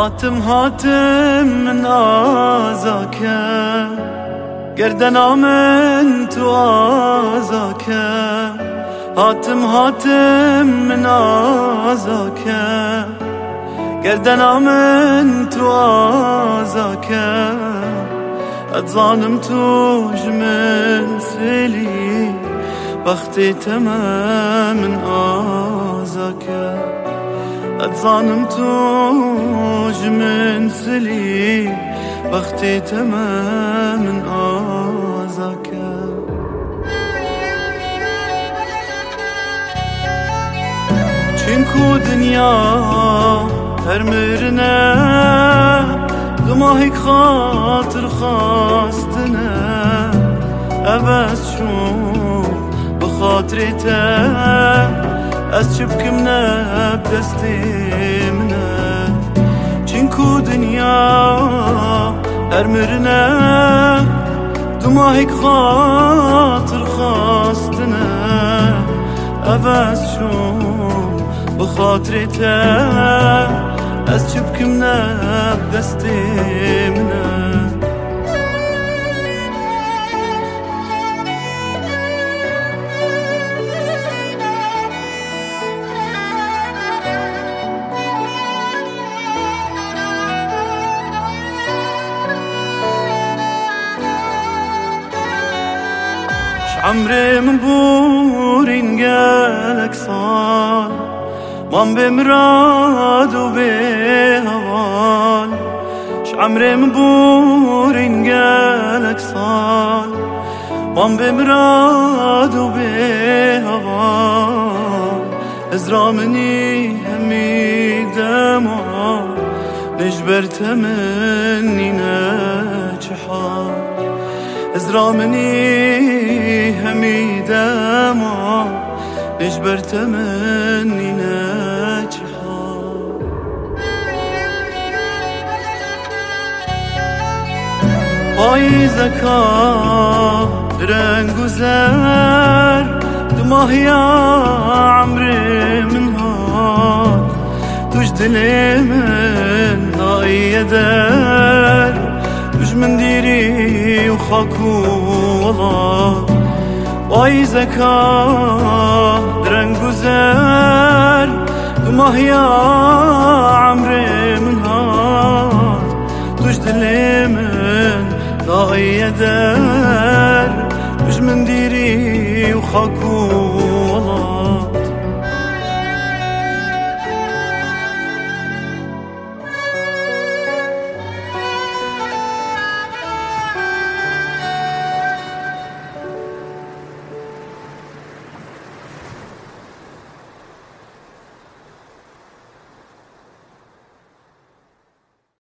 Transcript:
هاتم من آزاکم گردنا من تو آزاکم هاتم من آزاکم گردنا من تو آزاکم اتظالم توج من سلی بختي تمام من آزاكم اتظالم توج من سلی بختي تمام من آزاكم چنكو دنیا هر مرنه دماهيك خاطر خواستنه عوض شو بخاطرته از چبکم نب دستی منه چنكو دنیا هر مرنه دماهيك خاطر خواستنه عوض شو بخاطرته از چبکم نب دستی منه عمري من بورين قالك صال وان بمراد وبهوال عمري من بورين قالك صال وان بمراد وبهوال ازرامني همي دمار نجبرت مني ناجحال ازرامني همي دمع اجبرت مني ناجحة بايزك رنگ وزر دماغ يا عمري من هاد توش دلي من ضاية در توش من ديري وخاكو والله وای زکا درنگ و زر دماغ یا عمري من هاد توش دلی من ضاية در توش من دیری و خاکو